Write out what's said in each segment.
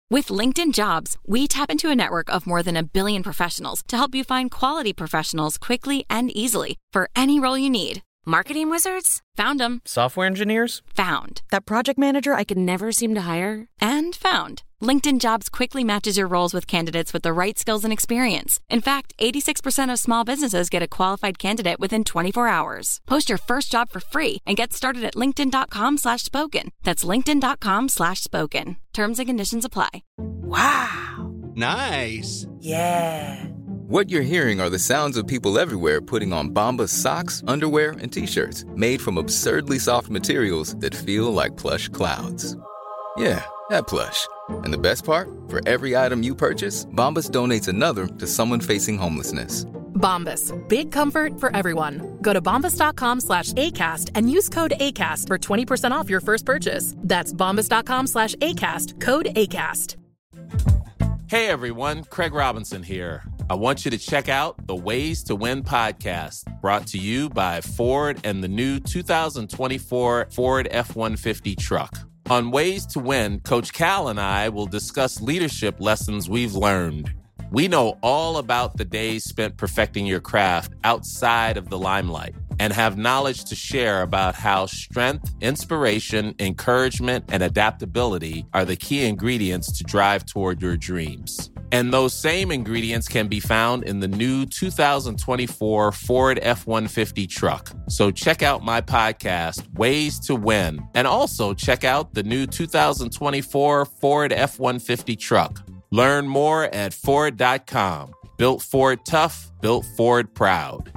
With LinkedIn Jobs, we tap into a network of more than 1 billion professionals to help you find quality professionals quickly and easily for any role you need. Marketing wizards? Found them. Software engineers? Found. That project manager I could never seem to hire? And found. LinkedIn Jobs quickly matches your roles with candidates with the right skills and experience. In fact, 86% of small businesses get a qualified candidate within 24 hours. Post your first job for free and get started at linkedin.com/spoken. That's linkedin.com/spoken. Terms and conditions apply. Wow. Nice. Yeah. What you're hearing are the sounds of people everywhere putting on Bombas socks, underwear, and T-shirts made from absurdly soft materials that feel like plush clouds. Yeah, that plush. And the best part? For every item you purchase, Bombas donates another to someone facing homelessness. Bombas. Big comfort for everyone. Go to bombas.com/ACAST and use code ACAST for 20% off your first purchase. That's bombas.com/ACAST. Code ACAST. Hey everyone, Craig Robinson here. I want you to check out the Ways to Win podcast, brought to you by Ford and the new 2024 Ford F-150 truck. On Ways to Win, Coach Cal and I will discuss leadership lessons we've learned. We know all about the days spent perfecting your craft outside of the limelight and have knowledge to share about how strength, inspiration, encouragement, and adaptability are the key ingredients to drive toward your dreams. And those same ingredients can be found in the new 2024 Ford F-150 truck. So check out my podcast, Ways to Win, and also check out the new 2024 Ford F-150 truck. Learn more at Ford.com. Built Ford tough, built Ford proud.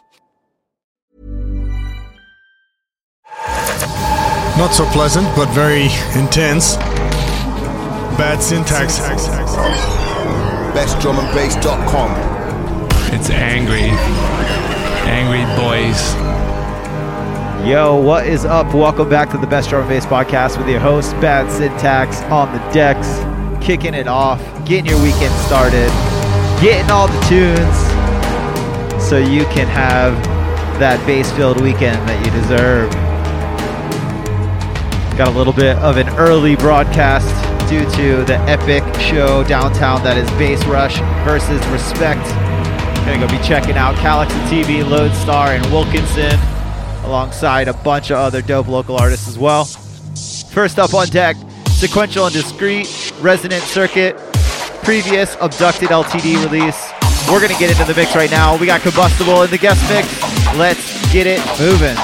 Not so pleasant, but very intense. Bad syntax. BestDrumAndBass.com. It's angry boys. Yo, what is up? Welcome back to the Best Drum and Bass Podcast with your host, Bad Syntax, on the decks, kicking it off, getting your weekend started, getting all the tunes so you can have that bass-filled weekend that you deserve. Got a little bit of an early broadcast due to the epic show downtown that is Bass Rush versus Respect. Gonna go be checking out Calaxy TV, Lodestar, and Wilkinson, alongside a bunch of other dope local artists as well. First up on deck, Sequential and Discreet, Resonant Circuit, previous Abducted LTD release. We're gonna get into the mix right now. We got Combustible in the guest mix. Let's get it moving.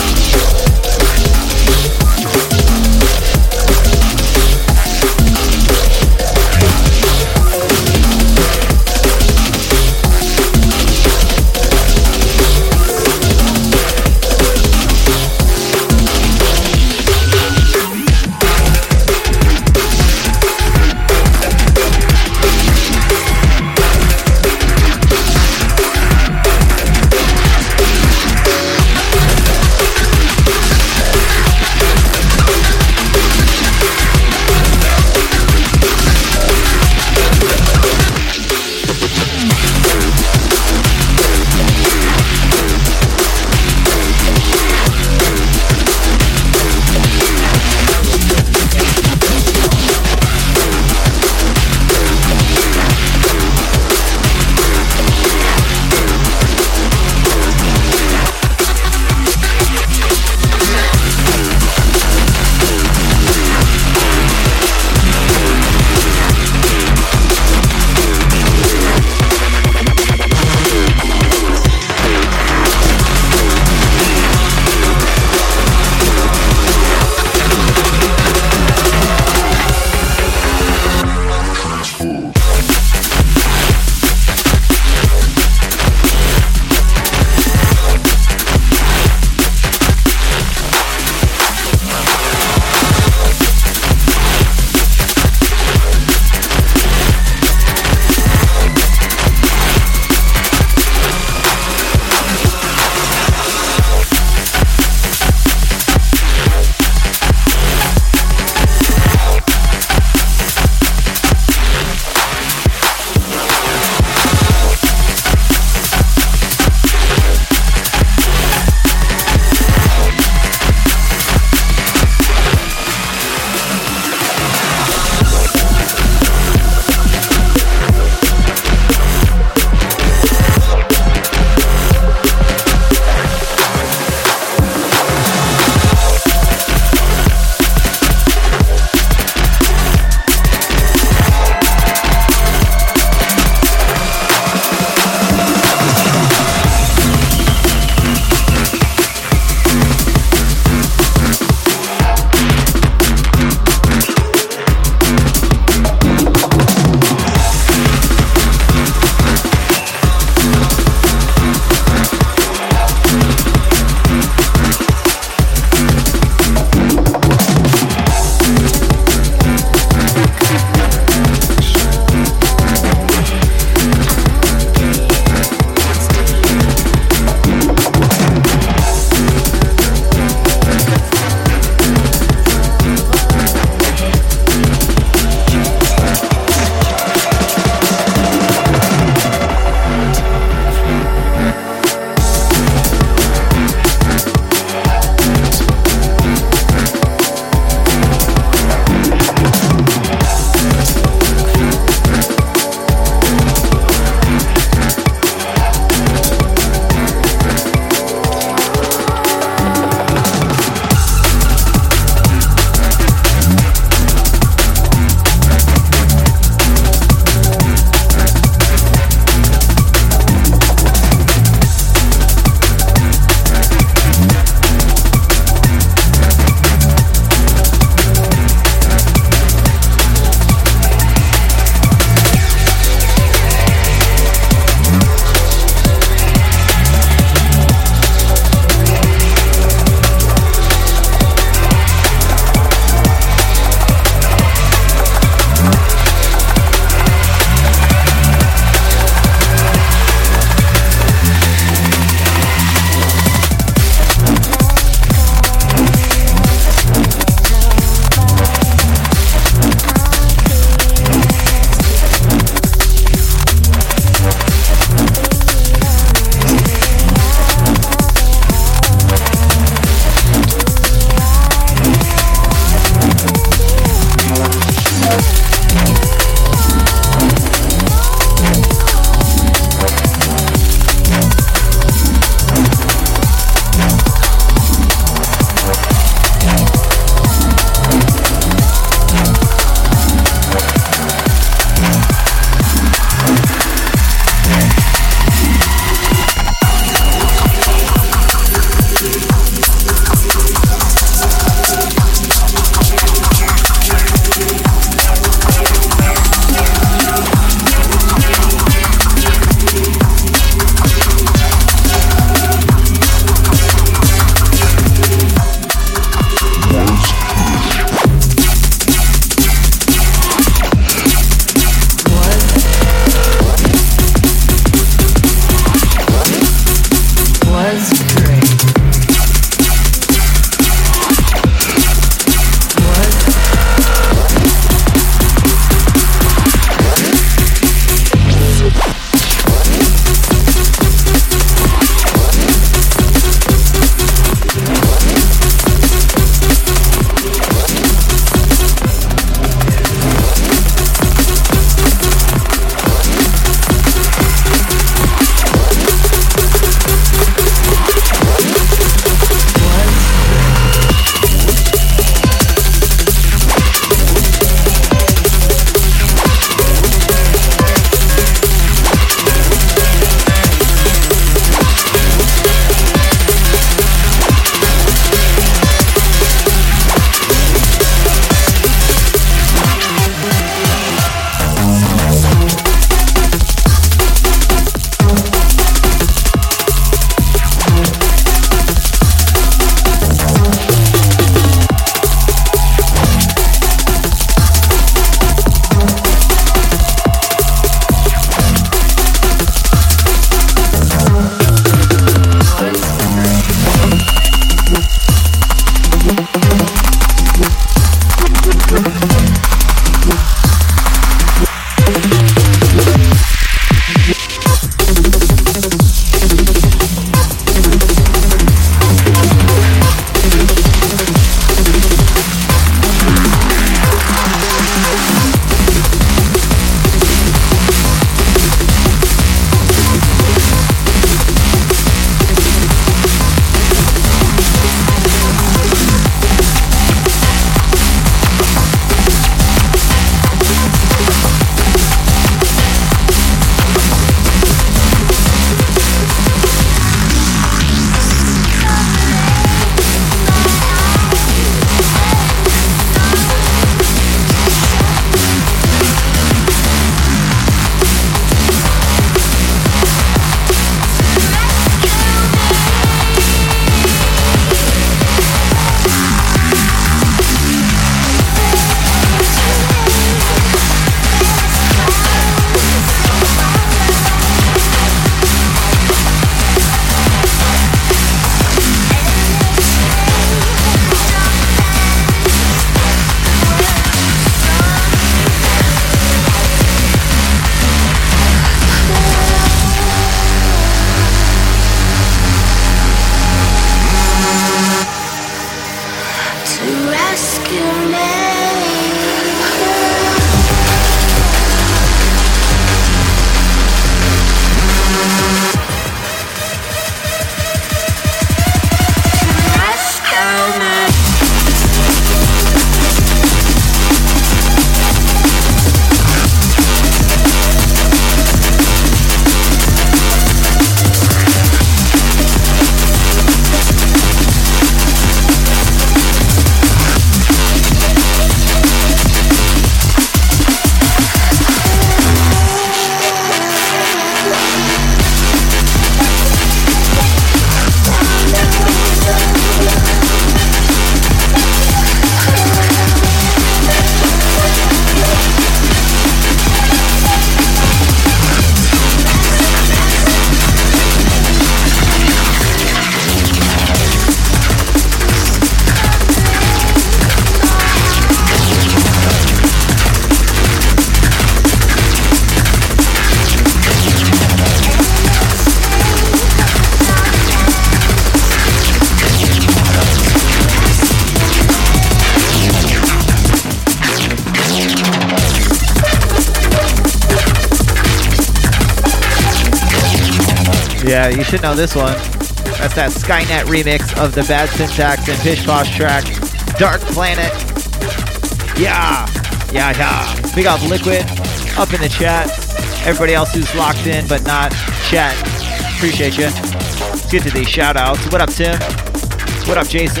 Yeah, you should know this one. That's that Skynet remix of the Bad Syntax and Pish Posh track, Dark Planet. Yeah. Big up Liquid up in the chat. Everybody else who's locked in but not chat, appreciate you. Let's get to these shout outs. What up, Tim? What up, Jason?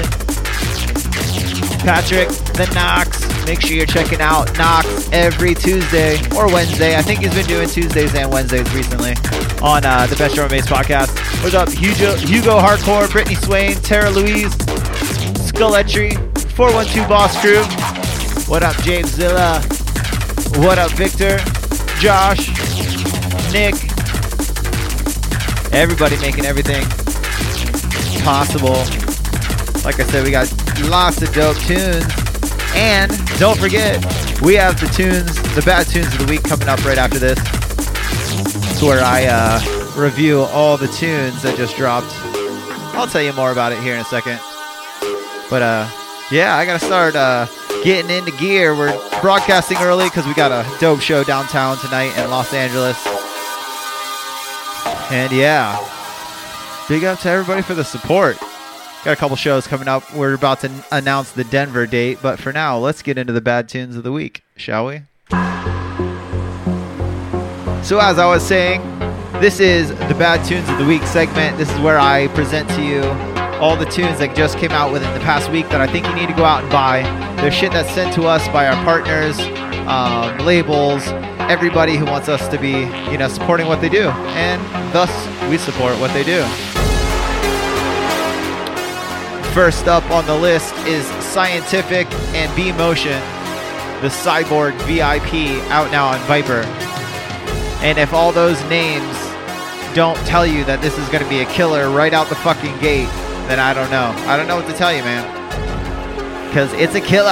Patrick, the Knox. Make sure you're checking out Knox every Tuesday or Wednesday. I think he's been doing Tuesdays and Wednesdays recently on the Best Drum and Bass podcast. What's up, Hugo Hardcore, Brittany Swain, Tara Louise, Skulletry, 412 Boss Crew. What up, James Zilla? What up, Victor? Josh? Nick? Everybody making everything possible. Like I said, we got lots of dope tunes. And don't forget, we have the tunes, the bad tunes of the week coming up right after this. It's where I review all the tunes that just dropped. I'll tell you more about it here in a second. But yeah, I gotta start getting into gear. We're broadcasting early because we got a dope show downtown tonight in Los Angeles. And yeah, big up to everybody for the support. Got a couple shows coming up. We're about to announce the Denver date, but for now, let's get into the bad tunes of the week, shall we? So as I was saying, this is the Bad Tunes of the Week segment. This is where I present to you all the tunes that just came out within the past week that I think you need to go out and buy. There's shit that's sent to us by our partners, labels, everybody who wants us to be, supporting what they do, and thus we support what they do. First up on the list is Scientific and B-Motion, the Cyborg VIP, out now on Viper. And if all those names don't tell you that this is going to be a killer right out the fucking gate, then I don't know. I don't know what to tell you, man. Because it's a killer.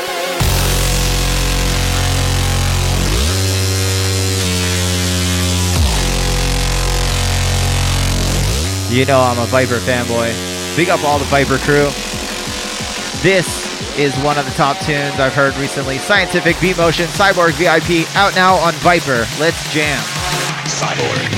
You know I'm a Viper fanboy. Big up all the Viper crew. This is one of the top tunes I've heard recently. Scientific, B-Motion, Cyborg VIP, out now on Viper. Let's jam. Cyborg.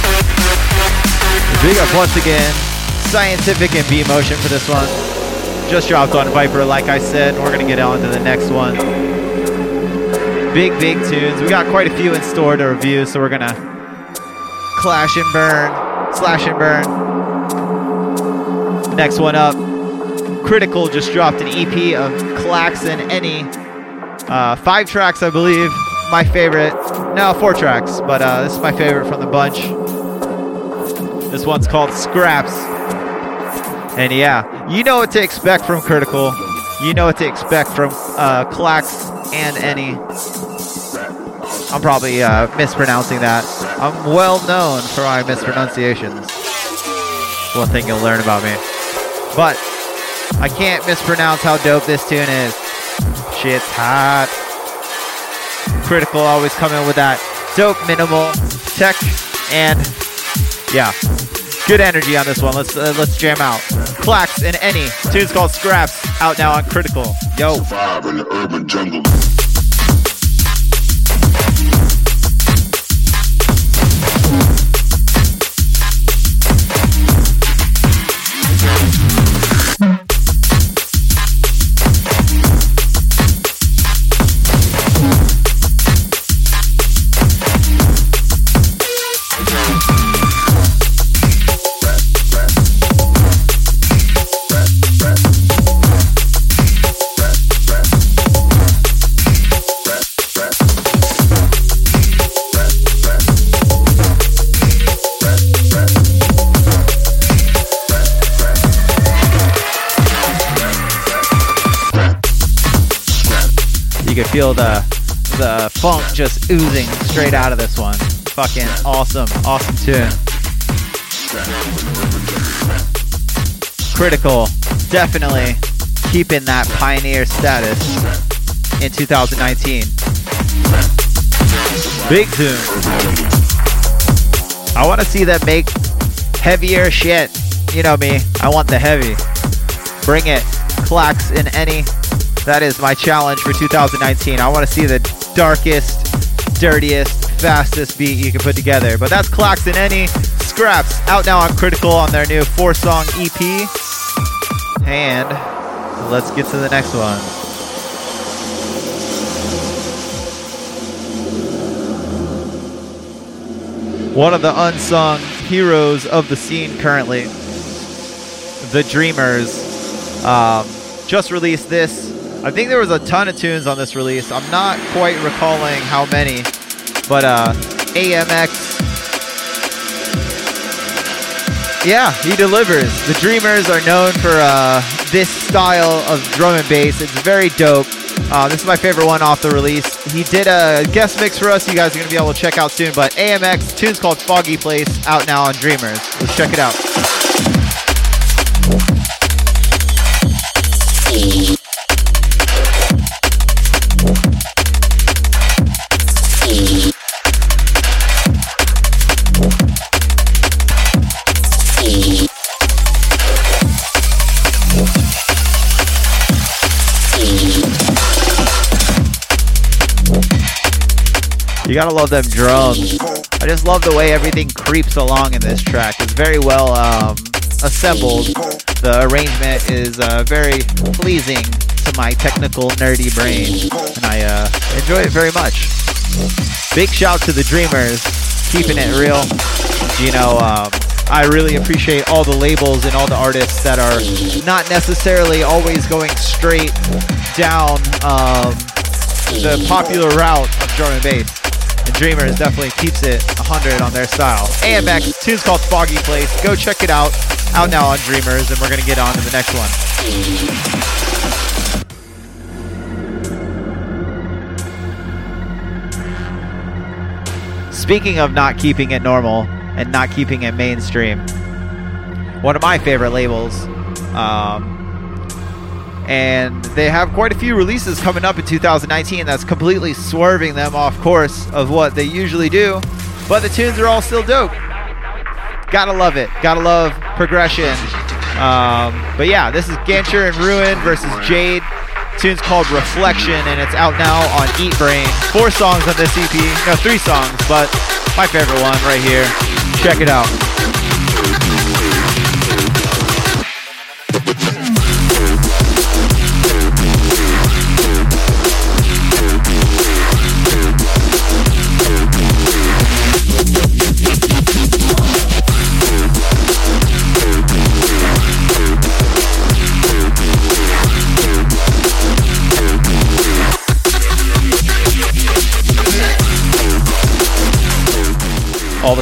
Big up once again, Scientific and B-Motion for this one. just dropped on Viper, like I said. We're going to get on to the next one. Big tunes. We got quite a few in store to review, so we're going to slash and burn. Next one up, Critical just dropped an EP of Clax and Any. 5 tracks, I believe. My favorite. No, 4 tracks, but this is my favorite from the bunch. This one's called Scraps. And yeah, you know what to expect from Critical. You know what to expect from Clax and Any. I'm probably mispronouncing that. I'm well known for my mispronunciations. One thing you'll learn about me. But I can't mispronounce how dope this tune is. Shit's hot. Critical always coming with that dope minimal tech and yeah, good energy on this one. Let's jam out. Clax and Any. Tune's called Scraps. Out now on Critical. Yo. Survive in the urban jungle. You can feel the funk just oozing straight out of this one. Fucking awesome tune. Critical, definitely keeping that pioneer status in 2019. Big tune. I want to see them make heavier shit. You know me, I want the heavy. Bring it. Clax and Any. That is my challenge for 2019. I want to see the darkest, dirtiest, fastest beat you can put together. But that's Clax and Any. Scraps, out now on Critical on their new 4-song EP. And let's get to the next one. One of the unsung heroes of the scene currently, The Dreamers, just released this. I think there was a ton of tunes on this release. I'm not quite recalling how many, but AMX, yeah, he delivers. The Dreamers are known for this style of drum and bass. It's very dope. This is my favorite one off the release. He did a guest mix for us. You guys are going to be able to check out soon, but AMX, tune's called Foggy Place, out now on Dreamers. Let's check it out. You gotta love them drums. I just love the way everything creeps along in this track. It's very well assembled. The arrangement is very pleasing to my technical, nerdy brain, and I enjoy it very much. Big shout to the Dreamers, keeping it real. You know, I really appreciate all the labels and all the artists that are not necessarily always going straight down the popular route of drum and bass. The Dreamers definitely keeps it 100 on their style. AMX, tune's called Foggy Place. Go check it out. Out now on Dreamers, and we're going to get on to the next one. Speaking of not keeping it normal and not keeping it mainstream, one of my favorite labels, and they have quite a few releases coming up in 2019 that's completely swerving them off course of what they usually do, but the tunes are all still dope. Gotta love it. Gotta love progression. But yeah, this is Gancher and Ruin versus Jade. Tune's called Reflection, and it's out now on Eat Brain. 4 songs on this EP. No, 3 songs, but my favorite one right here. Check it out.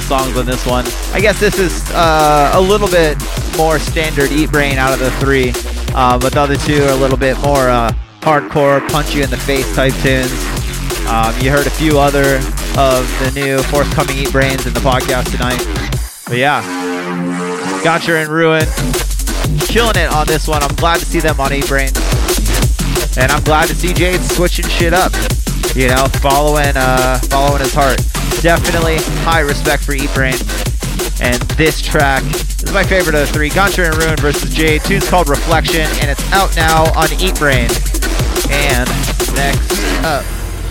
songs on this one. I guess this is a little bit more standard Eat Brain out of the three, but the other two are a little bit more hardcore, punch you in the face type tunes. You heard a few other of the new forthcoming Eat Brains in the podcast tonight. But yeah, Gotcha and Ruin killing it on this one. I'm glad to see them on Eat Brains. And I'm glad to see Jade switching shit up. You know, following his heart. Definitely high respect for Eat Brain. And this track is my favorite of the three. Gotcha and Ruin versus Jade. Tune's called Reflection, and it's out now on Eat Brain. And next up,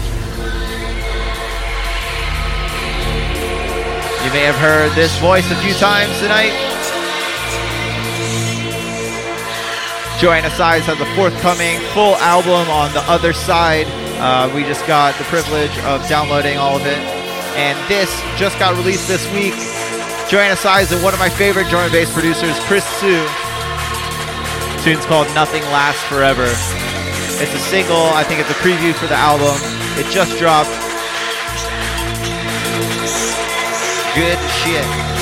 you may have heard this voice a few times tonight. Joanna Size has a forthcoming full album on the other side. We just got the privilege of downloading all of it. And this just got released this week. Joanna Size and one of my favorite drum and bass producers, Chris Sue. The tune's called Nothing Lasts Forever. It's a single. I think it's a preview for the album. It just dropped. Good shit.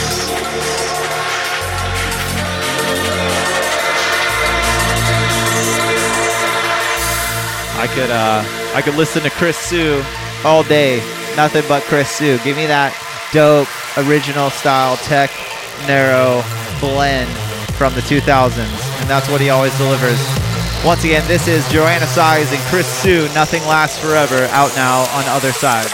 I could listen to Chris Sue all day. Nothing but Chris Sue. Give me that dope original style tech narrow blend from the 2000s, and that's what he always delivers. Once again, this is Joanna Size and Chris Sue. Nothing Lasts Forever, out now on Other Side.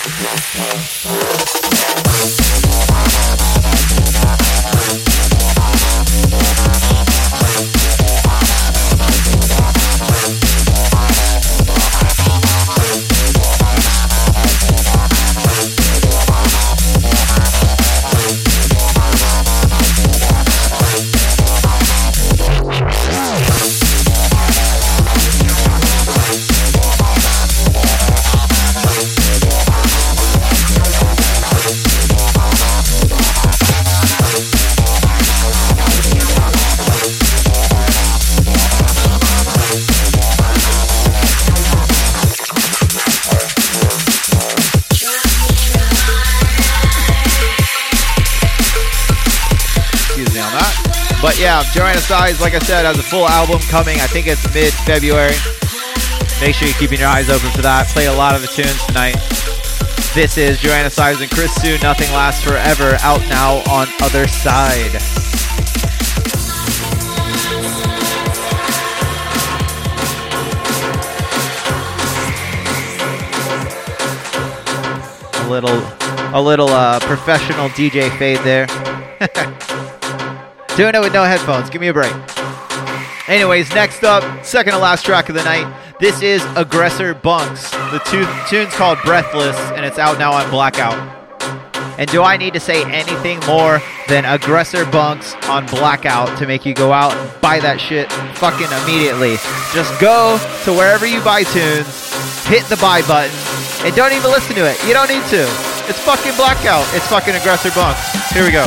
But yeah, Joanna Size, like I said, has a full album coming. I think it's mid-February. Make sure you're keeping your eyes open for that. Played a lot of the tunes tonight. This is Joanna Size and Chris Sue, Nothing Lasts Forever, out now on Other Side. A little professional DJ fade there. Doing it with no headphones. Give me a break. Anyways, next up, second to last track of the night. This is Aggressor Bunks. The tune's called Breathless, and it's out now on Blackout. And do I need to say anything more than Aggressor Bunks on Blackout to make you go out and buy that shit fucking immediately? Just go to wherever you buy tunes, hit the buy button, and don't even listen to it. You don't need to. It's fucking Blackout. It's fucking Aggressor Bunks. Here we go.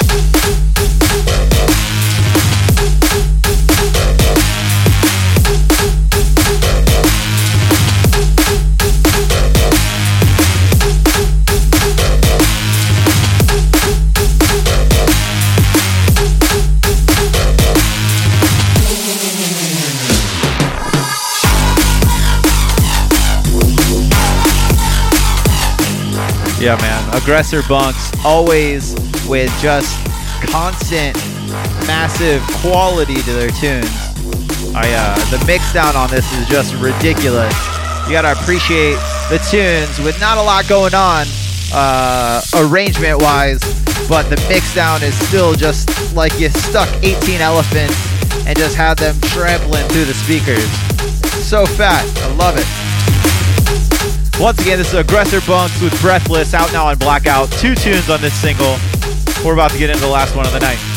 Yeah, man. Aggressor Bunks, always with just constant, massive quality to their tunes. The mix down on this is just ridiculous. You gotta appreciate the tunes with not a lot going on, arrangement-wise, but the mix down is still just like you stuck 18 elephants and just had them trampling through the speakers. So fat. I love it. Once again, this is Aggressor Bunks with Breathless, out now on Blackout. 2 tunes on this single. We're about to get into the last one of the night.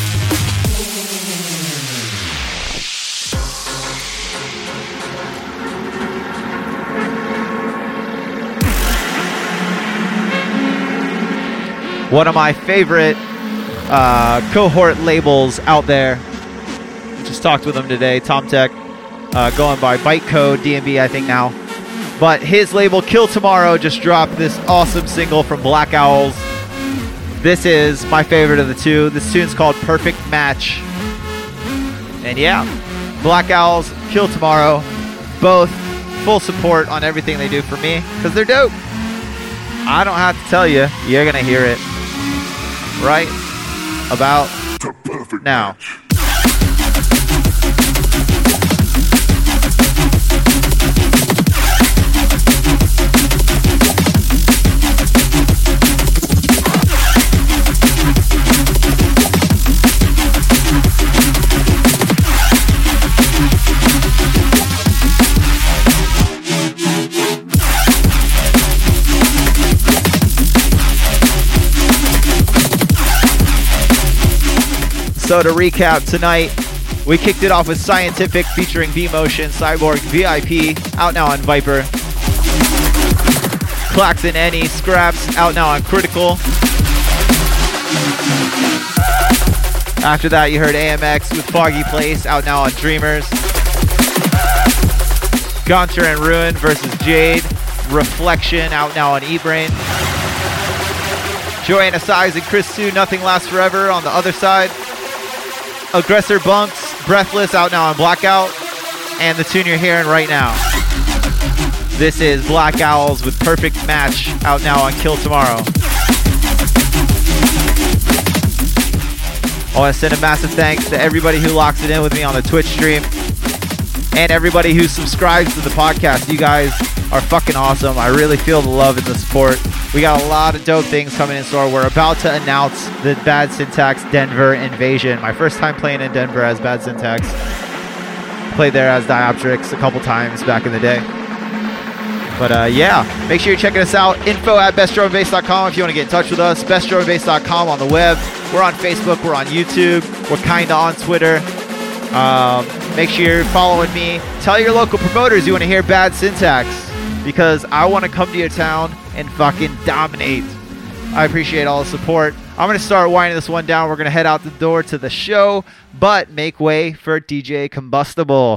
One of my favorite cohort labels out there. Just talked with him today, Tom Tech, going by Bytecode, DMB I think now. But his label, Kill Tomorrow, just dropped this awesome single from Black Owls. This is my favorite of the two. This tune's called Perfect Match. And yeah, Black Owls, Kill Tomorrow, both full support on everything they do for me because they're dope. I don't have to tell you, you're going to hear it right about now. So to recap tonight, we kicked it off with Scientific featuring V-Motion, Cyborg, VIP, out now on Viper. Klaxon, Any, Scraps, out now on Critical. After that, you heard AMX with Foggy Place, out now on Dreamers. Gonter and Ruin versus Jade, Reflection, out now on eBrain. Joanna Size and Chris Sue, Nothing Lasts Forever on the other side. Aggressor Bunks, Breathless, out now on Blackout. And the tune you're hearing right now. This is Black Owls with Perfect Match, out now on Kill Tomorrow. I want to send a massive thanks to everybody who locks it in with me on the Twitch stream. And everybody who subscribes to the podcast. You guys are fucking awesome. I really feel the love and the support. We got a lot of dope things coming in store. We're about to announce the Bad Syntax Denver Invasion. My first time playing in Denver as Bad Syntax. Played there as Dioptrix a couple times back in the day. But yeah, make sure you're checking us out. info@bestdrumandbass.com if you want to get in touch with us. bestdrumandbass.com on the web. We're on Facebook. We're on YouTube. We're kind of on Twitter. Make sure you're following me. Tell your local promoters you want to hear Bad Syntax because I want to come to your town and fucking dominate. I appreciate all the support. I'm going to start winding this one down. We're going to head out the door to the show, but make way for DJ Combustible.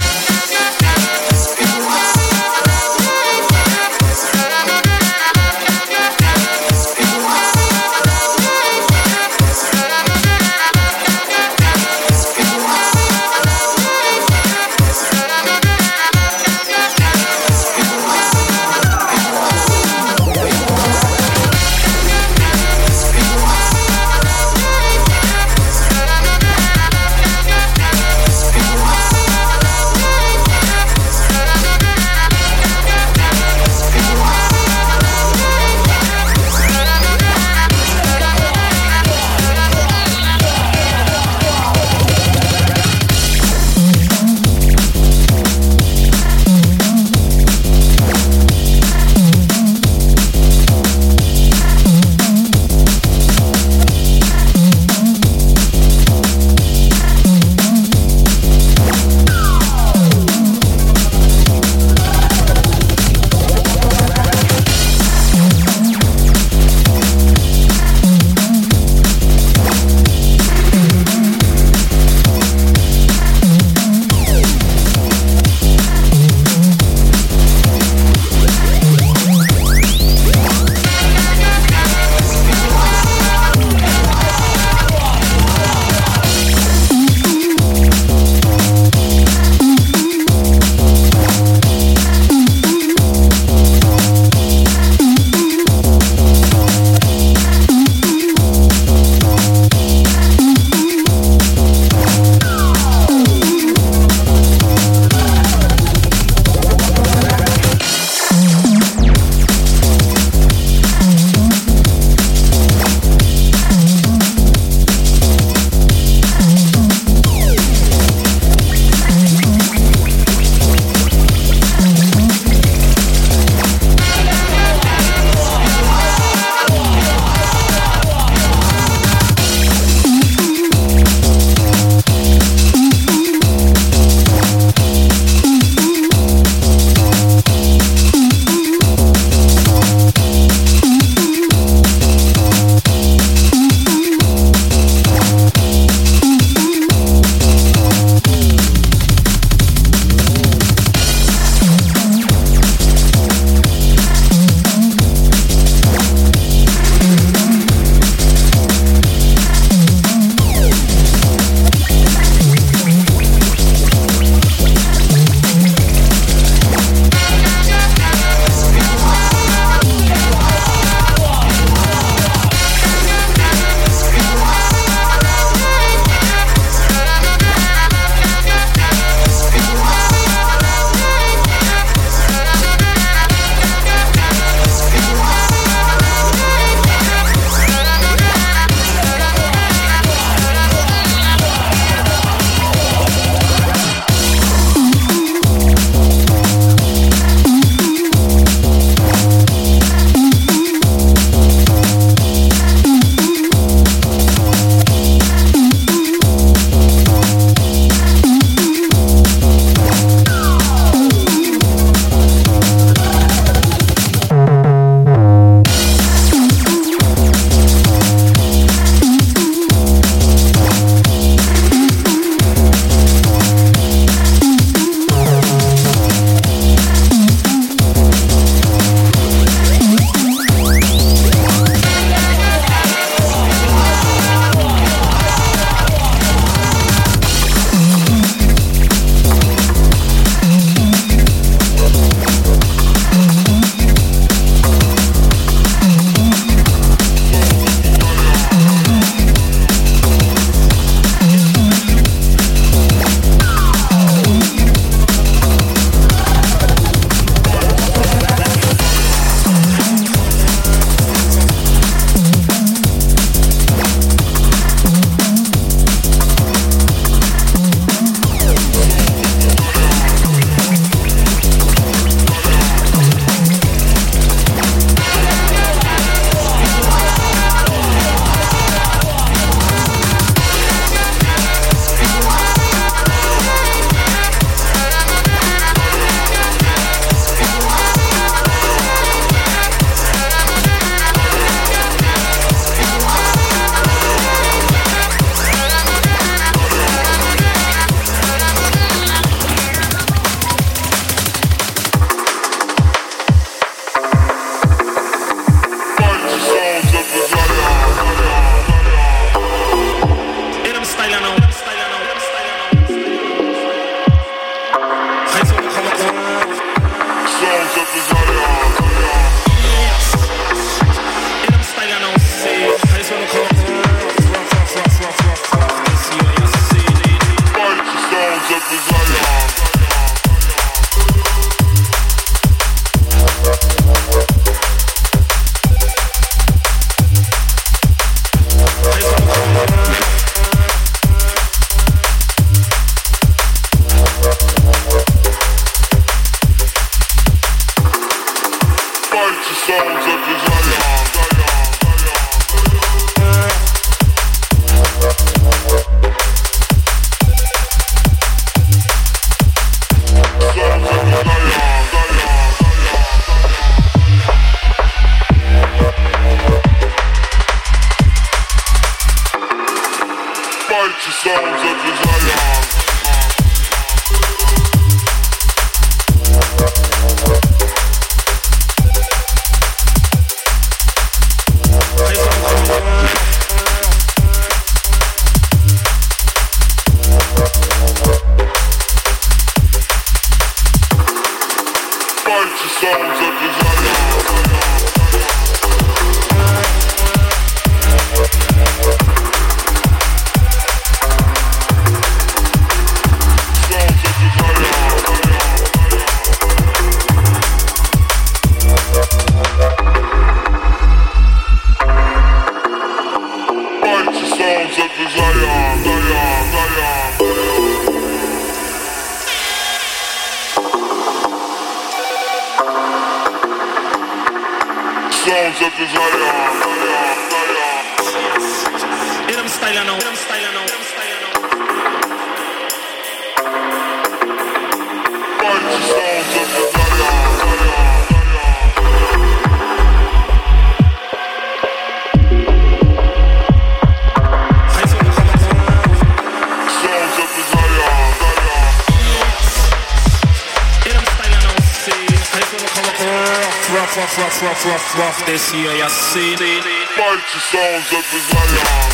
Rough this year, you see it. Fight the sounds of desire.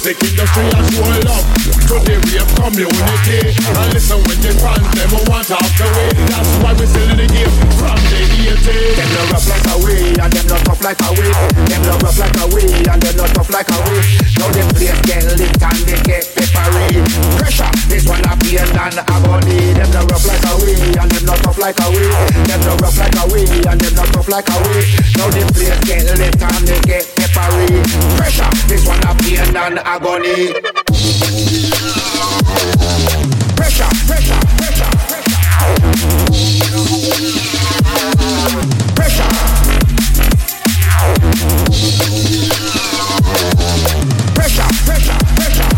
music industry has shown love to the rave community. And listen when the fans them want off the way. That's why we still in the game from the 80s. Them no rough like a way and them not tough like a way. Them no rough like a way and them not tough like a way. Now the place get lit and they get peppery. Pressure, this one a pain and agony. Them no rough like a way and them not tough like a way. Them no rough like a way and them not tough like a way. Now the place get lit and they get peppery. Pressure, this one a pain and agony. Pressure, pressure, pressure, pressure. Pressure. Pressure, pressure, pressure,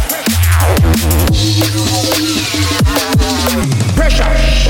pressure.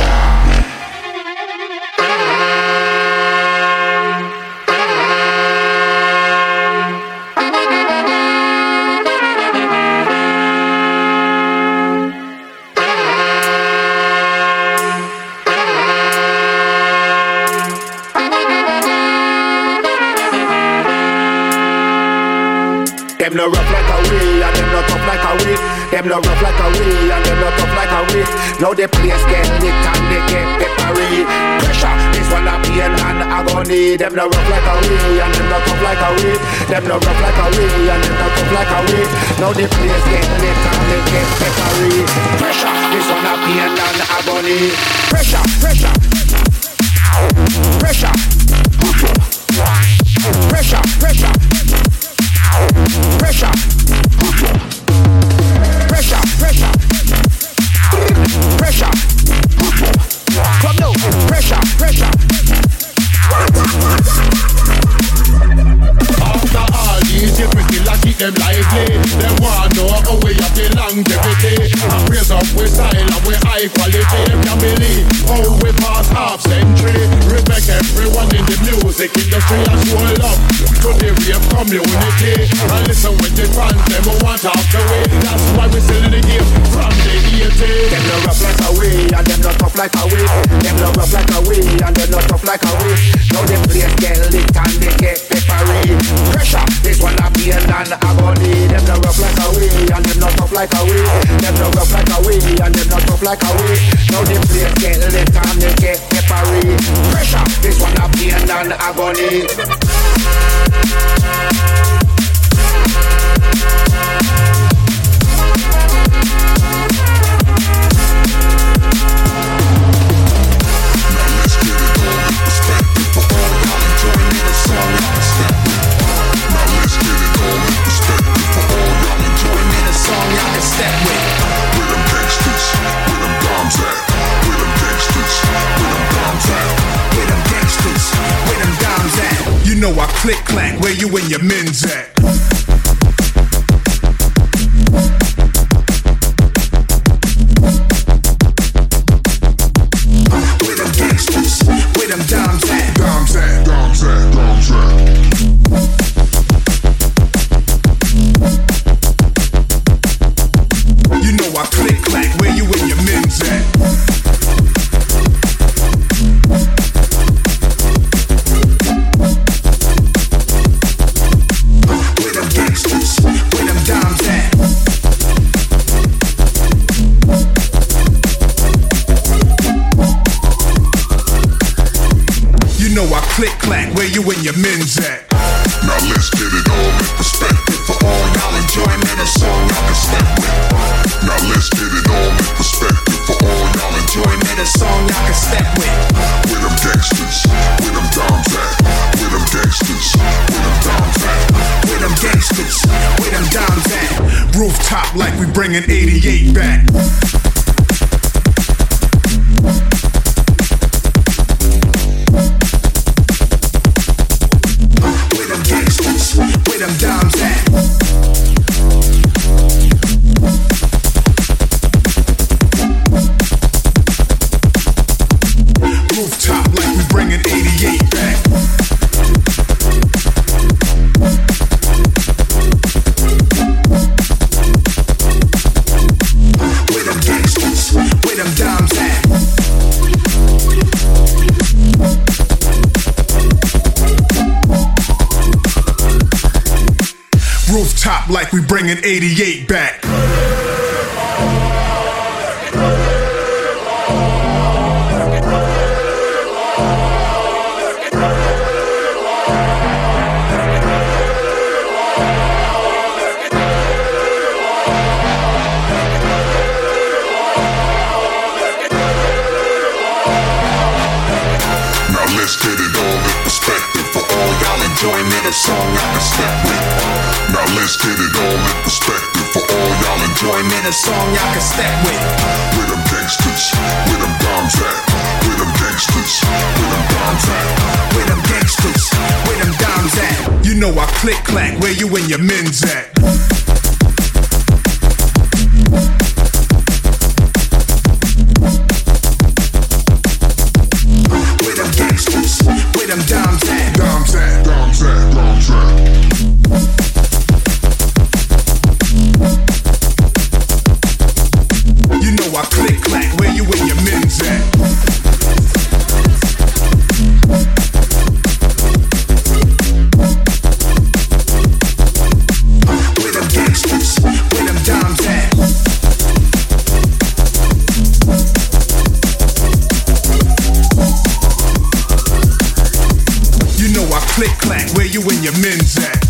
Them no rough like a way and them no tough like a way. Them no rough like a way and them no tough like a way. Now the place get lit and they get peppery. Pressure, this one a pain and agony. Them no rough like a way and them no tough like a way. Them no rough like a way and them no tough like a way. Now the place get lit and they get peppery. Pressure, this one a pain and agony. Pressure, pressure, pressure, pressure, pressure. Pressure, pressure, pressure, pressure. Come now, pressure, pressure. After all these years, we still keep them lively. Them want know how we have the longevity. And raise up with style and with high quality. Can't believe how we pass half century. Respect everyone in the music industry and show love to the rave community. And listen when the fans them want off the way. That's why we still in the game from the 80s. Them no rough like a way and them not tough like a way. Them no rough like a way and them not tough like a way. Now the place get lit and they get peppery. Pressure, this one a pain and agony. Them no rough like a way and them not tough like a way. Them no rough like a way and them not tough like a way. Now the place get lit and they get peppery. Pressure, this one a pain and agony. You know I click clack, where you and your men's at? Where them gangsters, where them dimes at? Dimes at, dimes at, dimes at. You know I click clack, where you and your men's at? Click clack, where you and your men's at? Now let's get it all in perspective. For all y'all enjoyment, a song y'all can step with. Now let's get it all in perspective. For all y'all enjoyment, a song y'all can step with. Where them gangsters, where them dimes at? Where them gangsters, where them dimes at? Where them gangsters, where them dimes at? Rooftop like we bringing 88 back. Where them dimes at? Rooftop like we bringing 88 back. Where them like we bringing 88 back. Let's get it all in perspective for all y'all enjoyment, a song I can step with. Now let's get it all in perspective for all y'all enjoyment, a song I can step with. Where them gangsters, where them bombs at? Where them gangsters, where them bombs at? Where them gangsters, where them dimes at? You know I click clack, where you and your men's at? Where them dimes at? Dimes at, dimes at, dimes at. You know I click clack, where you and your men's at? Where them gangsters, where them dimes at? Click clack, where you and your men's at?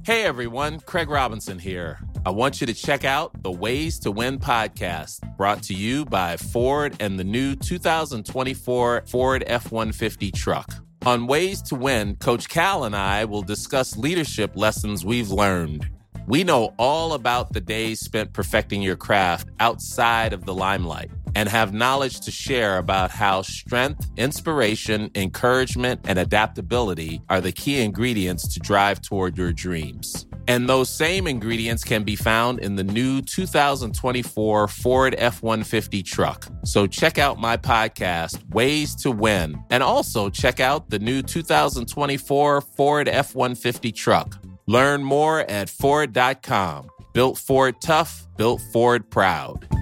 Hey everyone, Craig Robinson here. I want you to check out the Ways to Win podcast, brought to you by Ford and the new 2024 Ford F-150 truck. On Ways to Win, Coach Cal and I will discuss leadership lessons we've learned. We know all about the days spent perfecting your craft outside of the limelight and have knowledge to share about how strength, inspiration, encouragement, and adaptability are the key ingredients to drive toward your dreams. And those same ingredients can be found in the new 2024 Ford F-150 truck. So check out my podcast, Ways to Win, and also check out the new 2024 Ford F-150 truck. Learn more at Ford.com. Built Ford tough, built Ford proud.